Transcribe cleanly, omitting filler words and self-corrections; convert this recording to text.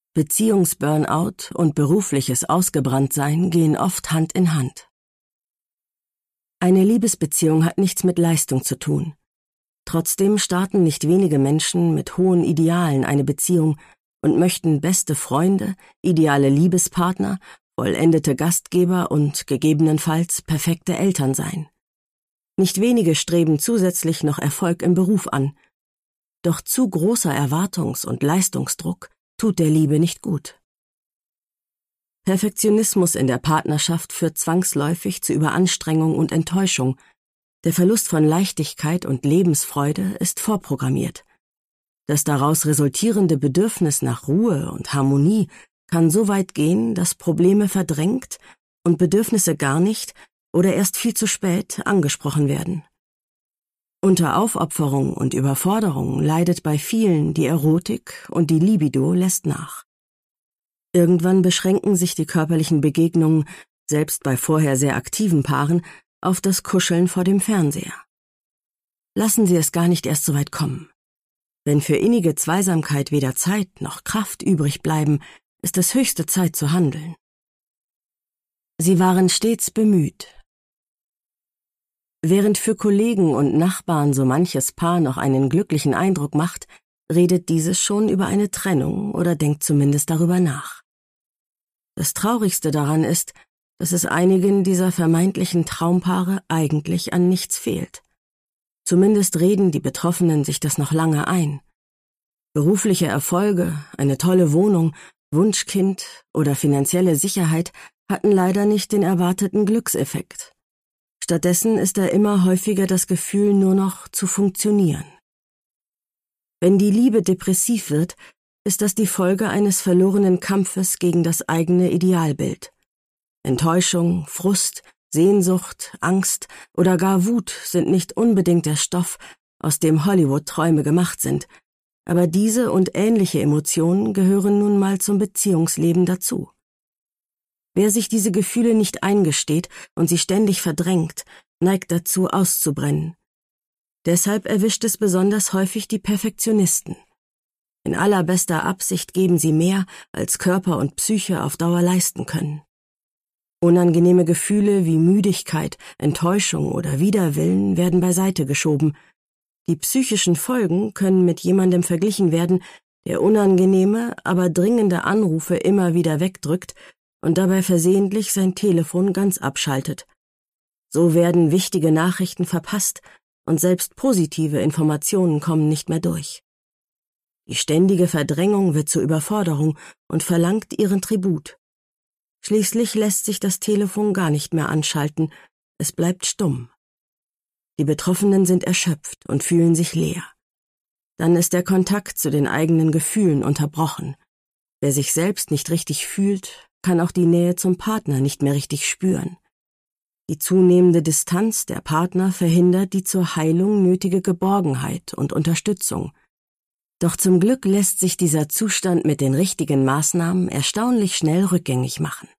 Beziehungsburnout und berufliches Ausgebranntsein gehen oft Hand in Hand. Eine Liebesbeziehung hat nichts mit Leistung zu tun. Trotzdem starten nicht wenige Menschen mit hohen Idealen eine Beziehung und möchten beste Freunde, ideale Liebespartner, vollendete Gastgeber und gegebenenfalls perfekte Eltern sein. Nicht wenige streben zusätzlich noch Erfolg im Beruf an. Doch zu großer Erwartungs- und Leistungsdruck tut der Liebe nicht gut. Perfektionismus in der Partnerschaft führt zwangsläufig zu Überanstrengung und Enttäuschung. Der Verlust von Leichtigkeit und Lebensfreude ist vorprogrammiert. Das daraus resultierende Bedürfnis nach Ruhe und Harmonie kann so weit gehen, dass Probleme verdrängt und Bedürfnisse gar nicht oder erst viel zu spät angesprochen werden. Unter Aufopferung und Überforderung leidet bei vielen die Erotik und die Libido lässt nach. Irgendwann beschränken sich die körperlichen Begegnungen, selbst bei vorher sehr aktiven Paaren, auf das Kuscheln vor dem Fernseher. Lassen Sie es gar nicht erst so weit kommen. Wenn für innige Zweisamkeit weder Zeit noch Kraft übrig bleiben, ist es höchste Zeit zu handeln. Sie waren stets bemüht. Während für Kollegen und Nachbarn so manches Paar noch einen glücklichen Eindruck macht, redet dieses schon über eine Trennung oder denkt zumindest darüber nach. Das Traurigste daran ist, dass es einigen dieser vermeintlichen Traumpaare eigentlich an nichts fehlt. Zumindest reden die Betroffenen sich das noch lange ein. Berufliche Erfolge, eine tolle Wohnung, Wunschkind oder finanzielle Sicherheit hatten leider nicht den erwarteten Glückseffekt. Stattdessen ist da immer häufiger das Gefühl, nur noch zu funktionieren. Wenn die Liebe depressiv wird, ist das die Folge eines verlorenen Kampfes gegen das eigene Idealbild. Enttäuschung, Frust, Sehnsucht, Angst oder gar Wut sind nicht unbedingt der Stoff, aus dem Hollywood-Träume gemacht sind, aber diese und ähnliche Emotionen gehören nun mal zum Beziehungsleben dazu. Wer sich diese Gefühle nicht eingesteht und sie ständig verdrängt, neigt dazu auszubrennen. Deshalb erwischt es besonders häufig die Perfektionisten. In allerbester Absicht geben sie mehr, als Körper und Psyche auf Dauer leisten können. Unangenehme Gefühle wie Müdigkeit, Enttäuschung oder Widerwillen werden beiseite geschoben. Die psychischen Folgen können mit jemandem verglichen werden, der unangenehme, aber dringende Anrufe immer wieder wegdrückt und dabei versehentlich sein Telefon ganz abschaltet. So werden wichtige Nachrichten verpasst und selbst positive Informationen kommen nicht mehr durch. Die ständige Verdrängung wird zur Überforderung und verlangt ihren Tribut. Schließlich lässt sich das Telefon gar nicht mehr anschalten, es bleibt stumm. Die Betroffenen sind erschöpft und fühlen sich leer. Dann ist der Kontakt zu den eigenen Gefühlen unterbrochen. Wer sich selbst nicht richtig fühlt, kann auch die Nähe zum Partner nicht mehr richtig spüren. Die zunehmende Distanz der Partner verhindert die zur Heilung nötige Geborgenheit und Unterstützung. Doch zum Glück lässt sich dieser Zustand mit den richtigen Maßnahmen erstaunlich schnell rückgängig machen.